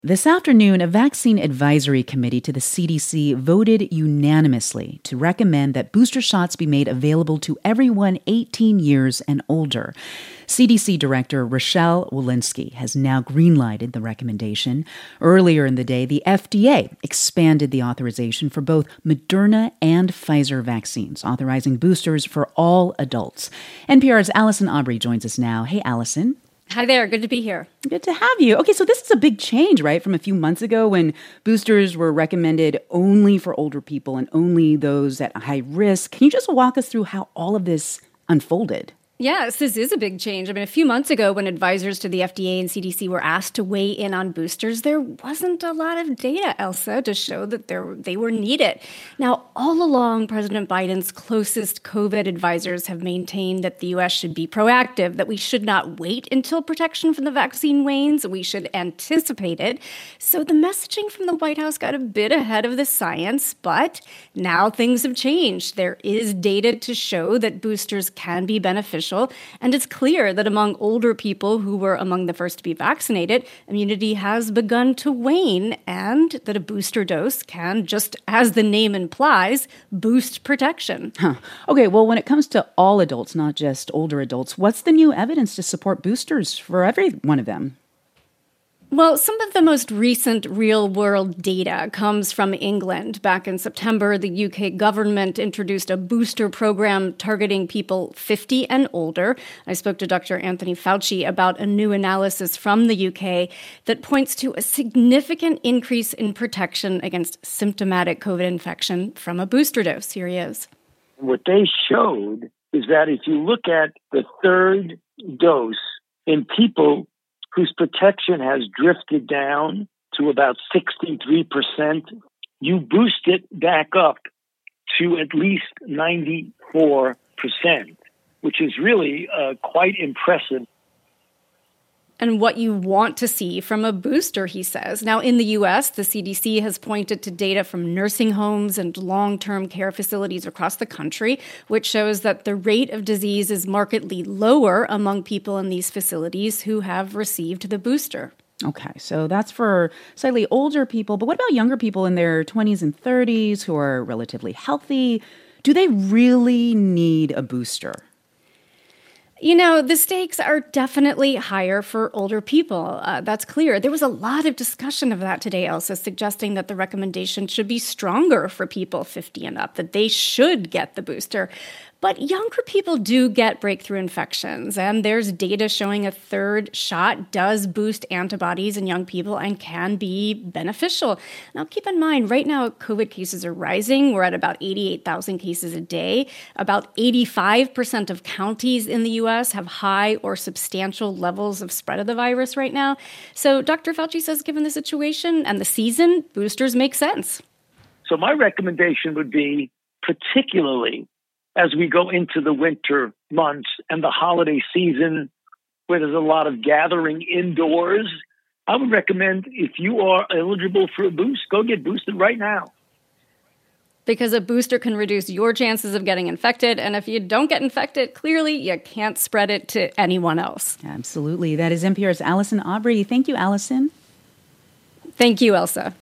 This afternoon, a vaccine advisory committee to the CDC voted unanimously to recommend that booster shots be made available to everyone 18 years and older. CDC Director Rochelle Walensky has now greenlighted the recommendation. Earlier in the day, the FDA expanded the authorization for both Moderna and Pfizer vaccines, authorizing boosters for all adults. NPR's Allison Aubrey joins us now. Hey, Allison. Hi there. Good to be here. Good to have you. Okay, so this is a big change, right, from a few months ago when boosters were recommended only for older people and only those at high risk. Can you just walk us through how all of this unfolded? Yes, this is a big change. I mean, a few months ago when advisors to the FDA and CDC were asked to weigh in on boosters, there wasn't a lot of data, Elsa, to show that they were needed. Now, all along, President Biden's closest COVID advisors have maintained that the U.S. should be proactive, that we should not wait until protection from the vaccine wanes. We should anticipate it. So the messaging from the White House got a bit ahead of the science, but now things have changed. There is data to show that boosters can be beneficial. And it's clear that among older people who were among the first to be vaccinated, immunity has begun to wane, and that a booster dose can, just as the name implies, boost protection. Okay, well, when it comes to all adults, not just older adults, what's the new evidence to support boosters for every one of them? Well, some of the most recent real-world data comes from England. Back in September, the UK government introduced a booster program targeting people 50 and older. I spoke to Dr. Anthony Fauci about a new analysis from the UK that points to a significant increase in protection against symptomatic COVID infection from a booster dose. Here he is. What they showed is that if you look at the third dose in people whose protection has drifted down to about 63%, you boost it back up to at least 94%, which is really quite impressive. And what you want to see from a booster, he says. Now, in the U.S., the CDC has pointed to data from nursing homes and long-term care facilities across the country, which shows that the rate of disease is markedly lower among people in these facilities who have received the booster. Okay, so that's for slightly older people. But what about younger people in their 20s and 30s who are relatively healthy? Do they really need a booster? You know, the stakes are definitely higher for older people. That's clear. There was a lot of discussion of that today, Elsa, suggesting that the recommendation should be stronger for people 50 and up, that they should get the booster. But younger people do get breakthrough infections, and there's data showing a third shot does boost antibodies in young people and can be beneficial. Now, keep in mind, right now, COVID cases are rising. We're at about 88,000 cases a day. About 85% of counties in the U.S. have high or substantial levels of spread of the virus right now. So Dr. Fauci says, given the situation and the season, boosters make sense. So my recommendation would be, particularly as we go into the winter months and the holiday season where there's a lot of gathering indoors, I would recommend if you are eligible for a boost, go get boosted right now. Because a booster can reduce your chances of getting infected. And if you don't get infected, clearly you can't spread it to anyone else. Absolutely. That is NPR's Allison Aubrey. Thank you, Allison. Thank you, Elsa.